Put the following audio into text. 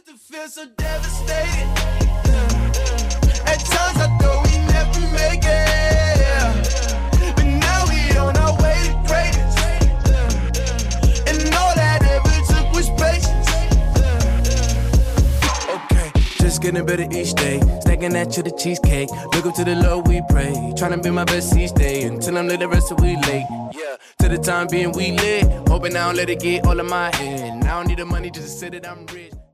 to feel so devastated. At times I thought we never make it, but now we on our way to greatness. And all that ever took was patience. Okay, just getting better each day. Stacking that to the cheesecake. Look up to the Lord we pray. Trying to be my best each day until I'm lit the rest of we late. Yeah, to the time being we lit. Hoping I don't let it get all of my head. I don't need the money just to say that I'm rich.